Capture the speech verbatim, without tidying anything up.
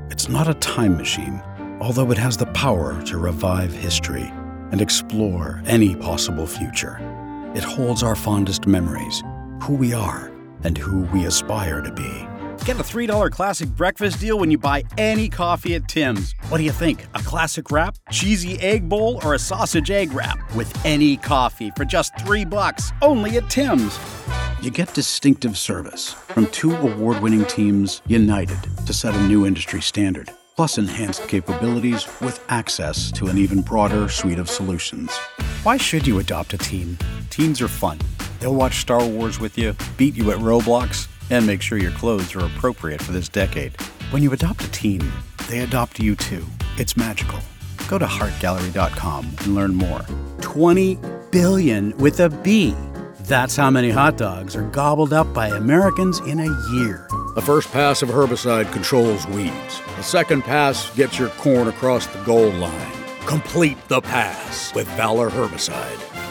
It's not a time machine, although it has the power to revive history and explore any possible future. It holds our fondest memories, who we are, and who we aspire to be. Get a three dollar classic breakfast deal when you buy any coffee at Tim's. What do you think? A classic wrap, cheesy egg bowl, or a sausage egg wrap? With any coffee for just three bucks, only at Tim's. You get distinctive service from two award-winning teams united to set a new industry standard, plus enhanced capabilities with access to an even broader suite of solutions. Why should you adopt a team? Teens are fun. They'll watch Star Wars with you, beat you at Roblox, and make sure your clothes are appropriate for this decade. When you adopt a teen, they adopt you too. It's magical. Go to heart gallery dot com and learn more. twenty billion with a B. That's how many hot dogs are gobbled up by Americans in a year. The first pass of herbicide controls weeds. The second pass gets your corn across the goal line. Complete the pass with Valor Herbicide.